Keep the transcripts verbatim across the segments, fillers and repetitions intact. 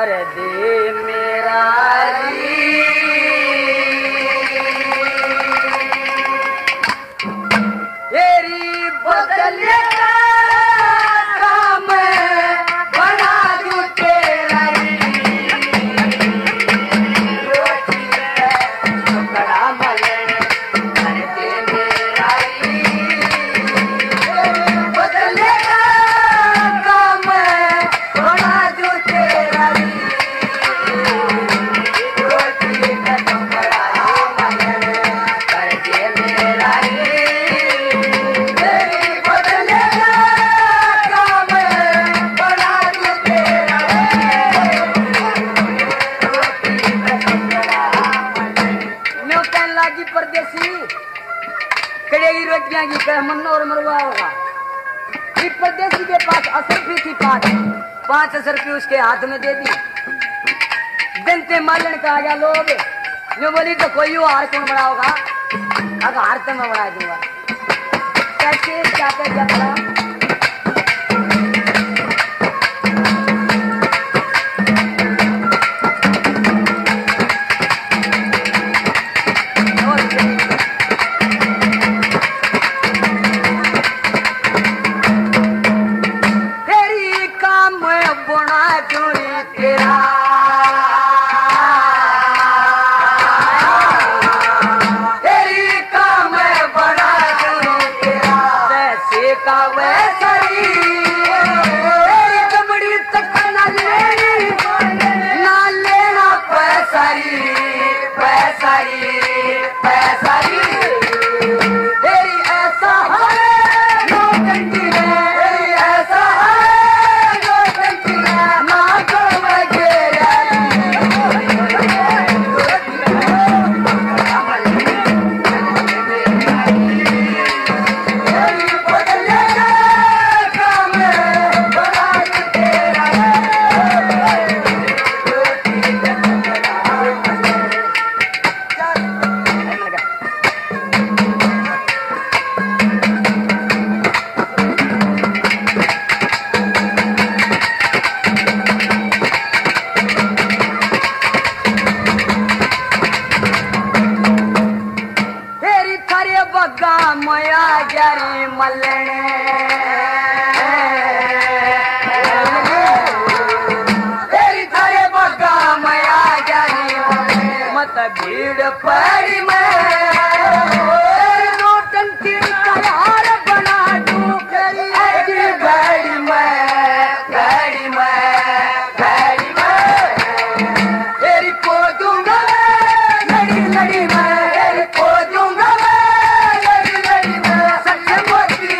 कर दे मेरा तेरी बदल काम बना दूं तेरा बड़ा मलन कर दे मेरा बदल काम बना दूं तेरा रोटी का बड़ा मलन कर दे मेरा परदेसी कड़ेगी रोटियां की कह मन्नो और मरवा होगा। इस परदेसी के पास असर भी थी पांच पांच असर की उसके हाथ में दे दी। जनते मालन का आया लोग जो बोली तो कोई हार कौन बड़ा होगा। अगर हार तो मैं बढ़ा दूंगा कैसे क्या क्या बड़ा भीड़ पड़ी मैं नोटंकी तैयार बना दूं तेरी गाड़ी में गाड़ी में गाड़ी में तेरी को दूंगा लड़ी लड़ी में तेरी को दूंगा लड़ी लड़ी में सच्चे मोती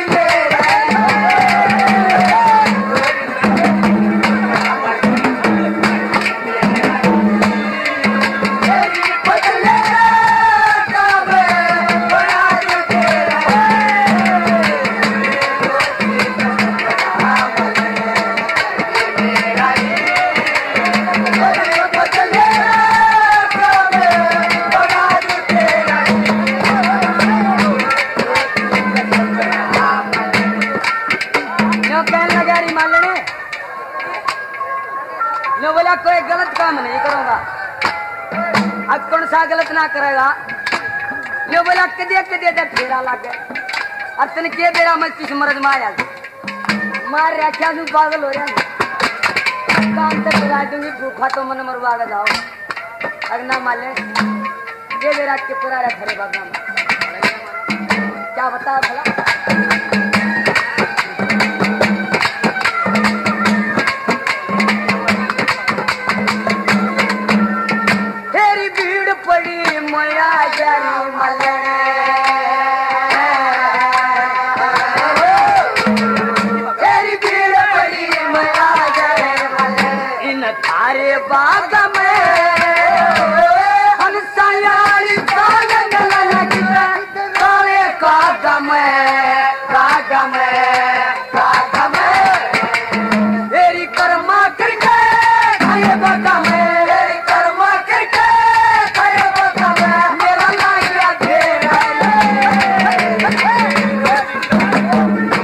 कोई गलत काम नहीं करूंगा। अब कौन सा गलत ना करेगा यो बोला कदे कदे दे फेरा लागे और तन के बेरा मैं किस मरद माया मार रखा तू पागल हो रहा काम तक बुला दूंगी भूखा तो मन मरवा के जाओ अगना माले ये बेरा के पूरा खड़े बाबा क्या बता भला बाग में हंसा यारी कागा में कागा में कागा में तेरी कर्मा करके खाए बागा में तेरी कर्मा करके खाए बागा में मेरा लाया घेरा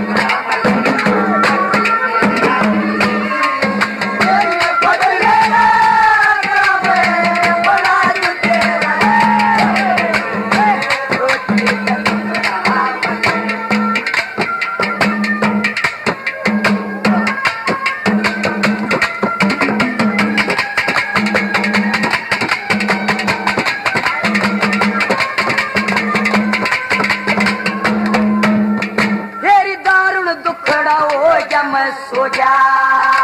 तेरी बदले मैं सो जा